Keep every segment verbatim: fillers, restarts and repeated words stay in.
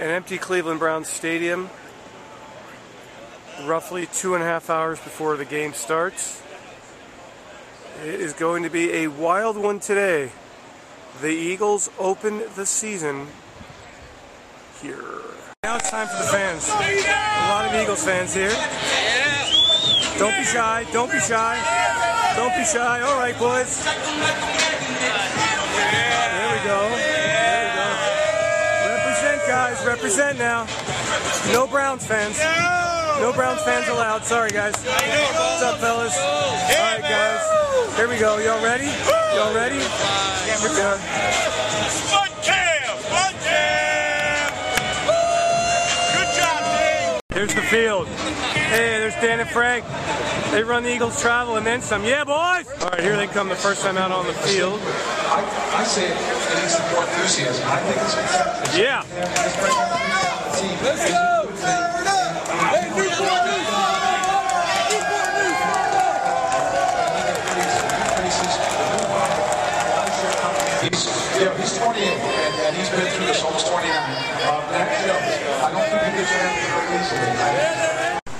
an empty Cleveland Browns stadium, roughly two and a half hours before the game starts. It is going to be a wild one today. The Eagles open the season here. Now it's time for the fans. A lot of Eagles fans here. Don't be shy, don't be shy. Don't be shy. All right, boys. There we go. There we go. Represent, guys. Represent now. No Browns fans. No Browns fans allowed. Sorry, guys. What's up, fellas? All right, guys. Here we go. Y'all ready? Y'all ready? Here we go. Fun cam! Fun cam! Good job, Dave! Here's the field. Hey, there's Dan and Frank. They run the Eagles travel and then some. Yeah, boys! All right, here they come the first time out on the field. I, I say it needs some more enthusiasm. I think it's Yeah. Let's go! Hey, Newport News! He's, yeah, he's twenty-eight, and, and he's been through this almost twenty-nine. Um, Mac Jones, I don't think he gets that very easily.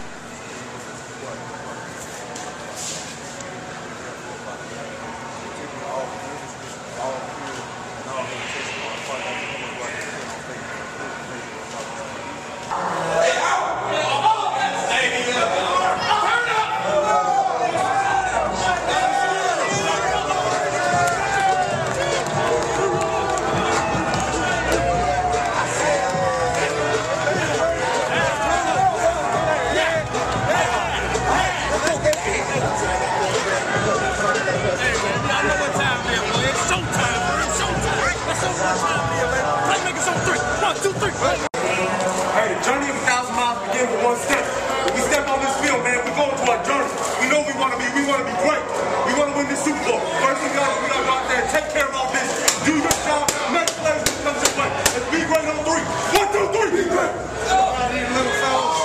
Hey, the journey of a thousand miles begins with one step. When we step on this field, man, we're going to our journey. We know we want to be, we want to be great. We want to win this Super Bowl. First thing we got to go out there and take care of our business. Do your job, make plays when it comes your way. Let's be great on three. One, two, three, be great. All right, these little fellas.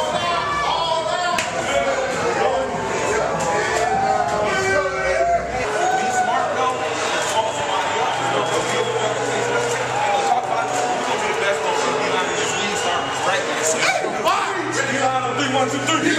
One, two, three.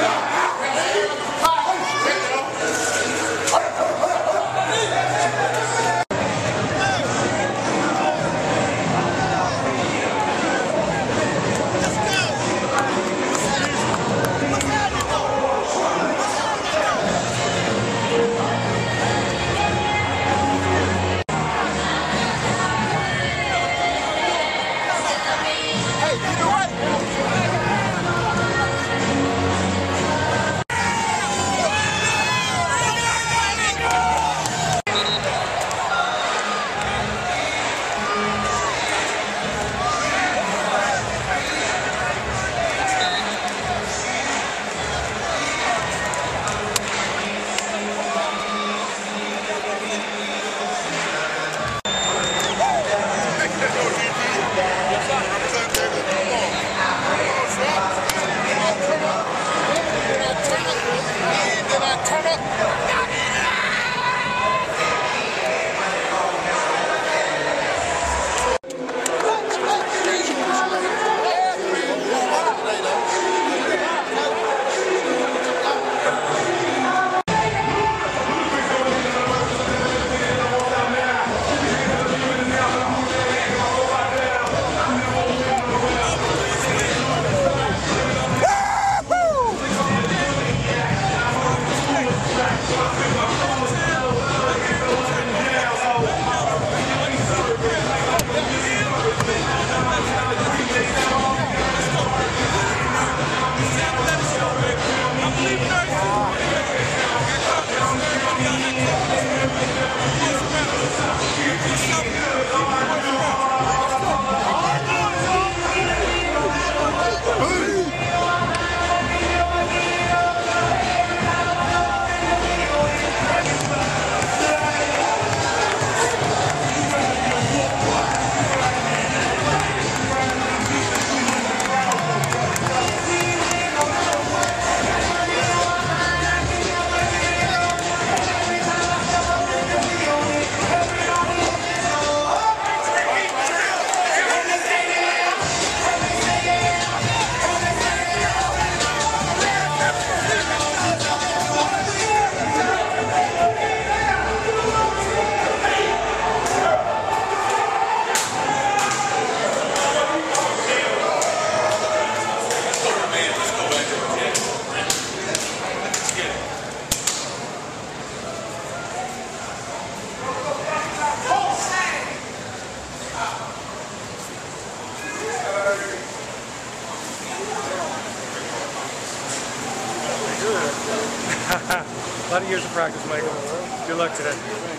years of practice, Michael. Good luck today.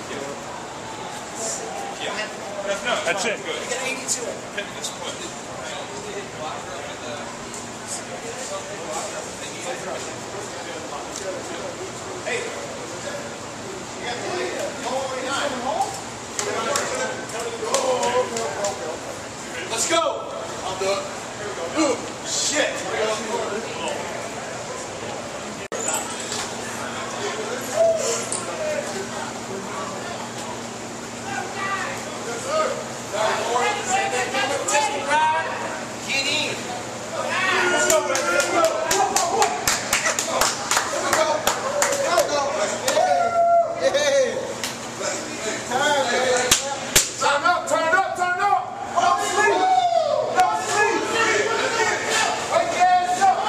That's it. Let's go. I'll do it. Ooh, shit. Get in. Let's go, baby. Let's go. Turn up, turn up, turn up. Don't sleep. Don't sleep. Wake your ass up.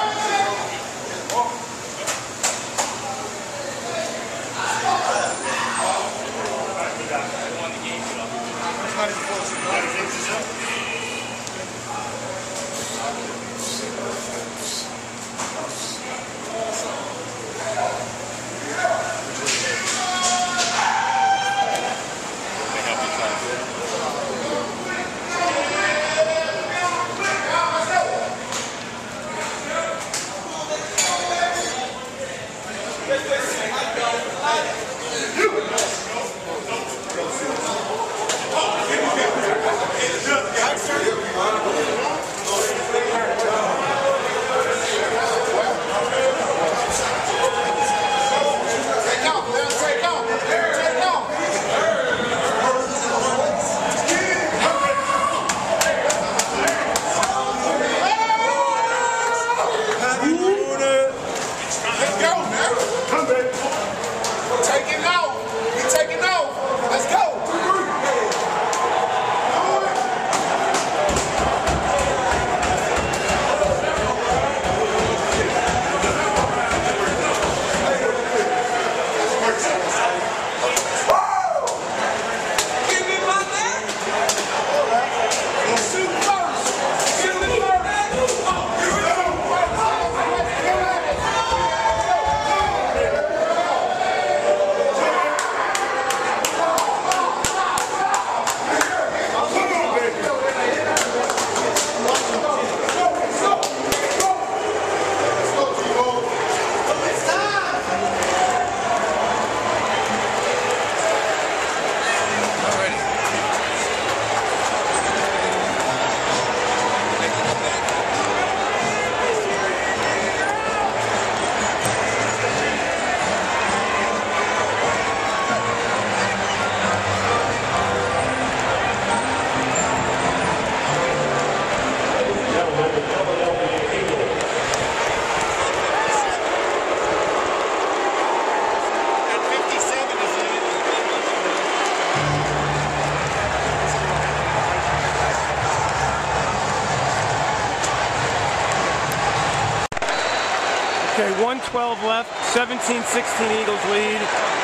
Okay, one twelve left, seventeen sixteen Eagles lead.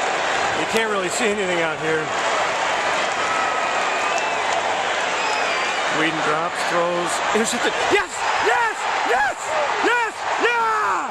You can't really see anything out here. Whedon drops, throws, intercepted. Yes! Yes! Yes! Yes! Yeah!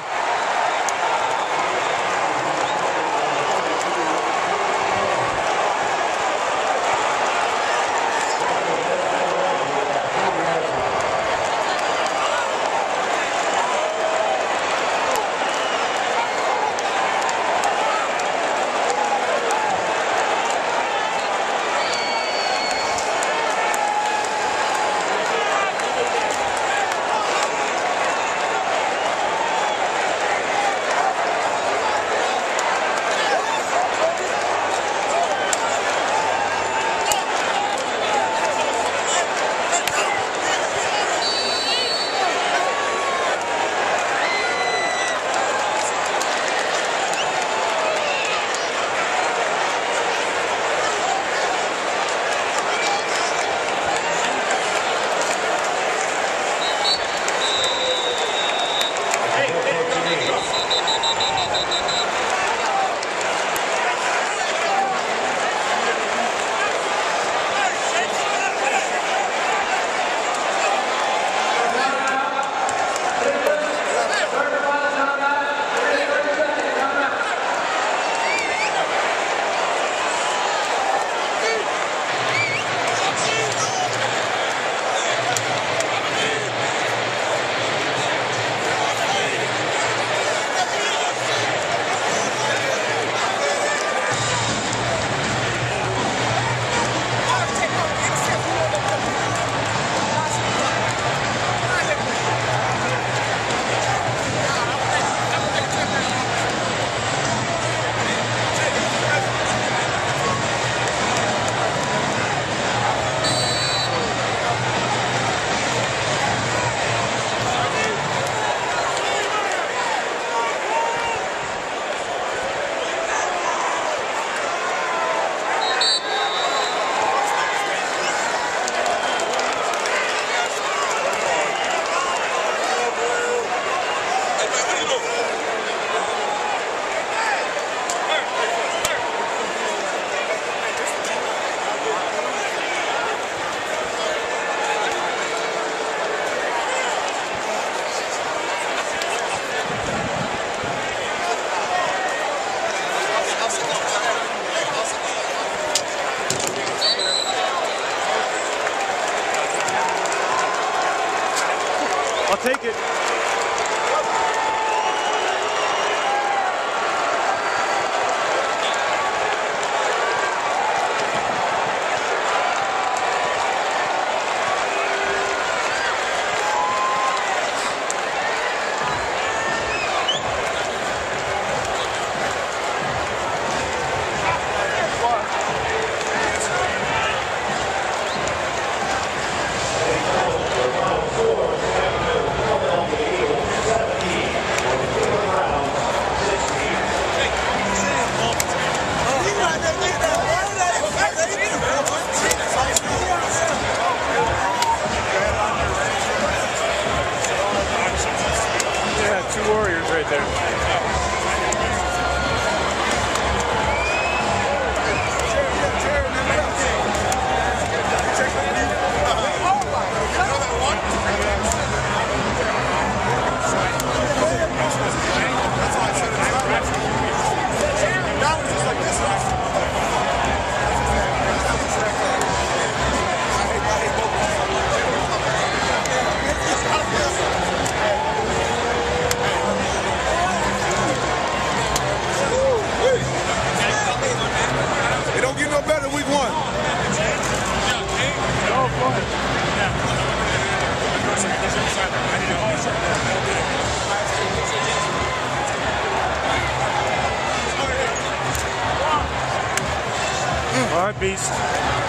take it. Two Warriors right there. It don't get no better week one. All right, Beast.